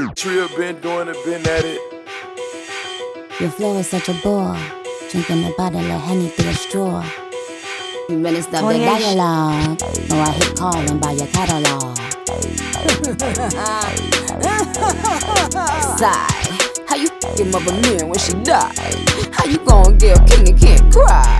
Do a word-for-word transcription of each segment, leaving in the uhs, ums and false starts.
Trill been doing it, been at it. Your flow is such a bore, drinking a bottle of Henny through a straw. You really stop the dialogue, or I hit call and buy your catalog. Sigh, how you f***ing mother man when she die? How you gon' get a king and can't cry?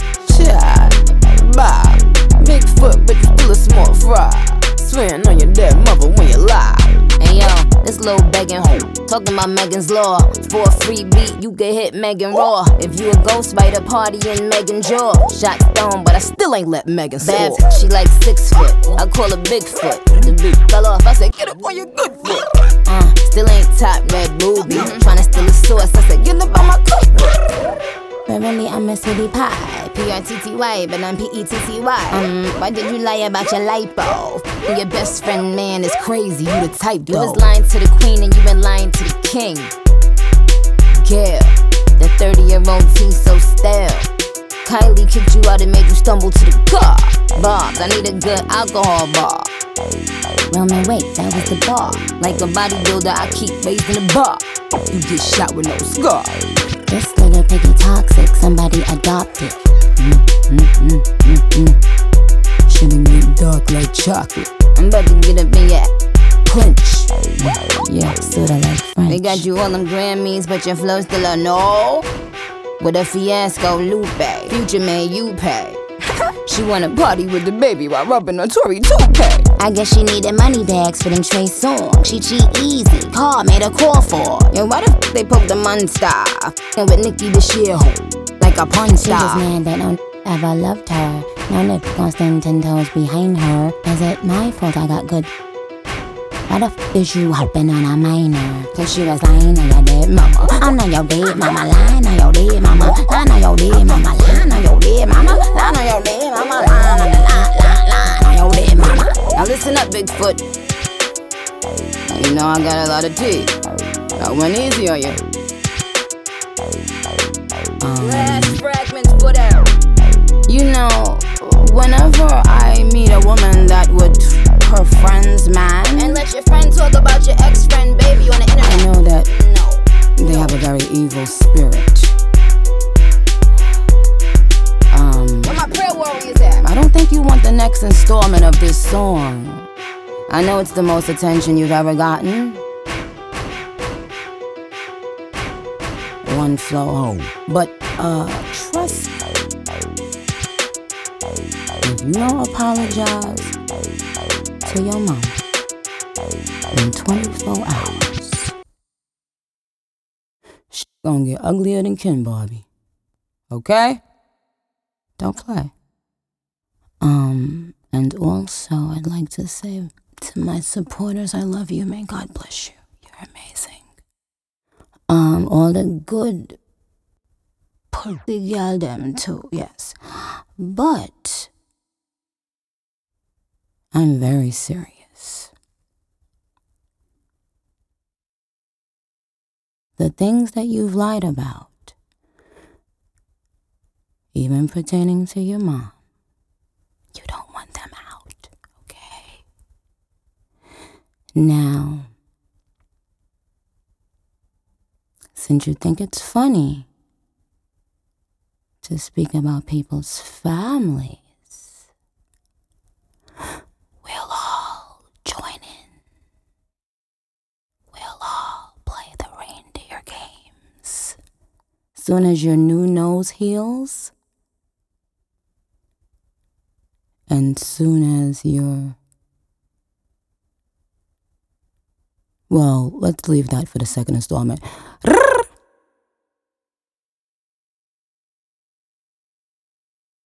Child, bye, big foot but you still a small fry. Swearing on your dead mother when you lie. Hey yo, this little begging hoe talking about Megan's Law. For a free beat, you can hit Megan Raw. If you a ghost, write a party in Megan jaw. Shot stone, but I still ain't let Megan soar. She like six foot, I call her Bigfoot. The big fell off, I said get up on your good foot. Uh, still ain't top red booby. Mm-hmm. Tryna steal a source, I said get up on my cookbook. But really I'm a city pie, P R T T Y, but I'm P E T T Y. Um, why did you lie about your lipo? Your best friend man is crazy, you the type though. You was lying to the queen and you been lying to the king. Yeah, the thirty year old tea so stale. Kylie kicked you out and made you stumble to the car. Bobs, I need a good alcohol bar. Roman, wait, that was the bar. Like a bodybuilder, I keep raising the bar. You get shot with no scar. This little piggy toxic, somebody adopt it. Mm, mm, mm, mm, mm. Shouldn't get dark like chocolate. I'm about to get up in your clench. Yeah, sorta like French. They got you all them Grammys, but your flow still a no. With a fiasco, Lupe. Future man, you pay. She wanna party with the baby while rubbing a Tory toupee. I guess she needed money bags for them Trey songs. She cheat easy, car made a call for. Yo, why the f*** they poke the monster? And with Nicki the shit like a porn star. She was mad that no ever loved her. No nigga gon' stand ten toes behind her. Is it my fault I got good? Why the f*** is you hopping on a minor? Cause she was lying on your dead mama. I'm on your dead mama, lying on your dead mama. Lying on your dead mama, lying on your dead mama. Lying on your dead mama, lying on, lying, lying on your dead mama. Now listen up, Bigfoot. Now you know I got a lot of tea. I went easy on you. Um, Last fragments put out. You know, whenever I meet a woman that would her friend's man, and let your friend talk about your ex-friend baby on the internet, I know that no. They have a very evil spirit. Um, Where my prayer warriors at? I don't think you want the next installment of this song. I know it's the most attention you've ever gotten. One flow home. But, uh, trust me. If you don't apologize to your mom in twenty-four hours, she's gonna get uglier than Ken Barbie. Okay? Don't play. Um, and also I'd like to say to my supporters, I love you. May God bless you. You're amazing. Um, all the good pussy girl them too, yes. But I'm very serious. The things that you've lied about, even pertaining to your mom, you don't want them out, okay? Now, since you think it's funny to speak about people's families, we'll all join in. We'll all play the reindeer games. Soon as your new nose heals, and soon as your... Well, let's leave that for the second installment.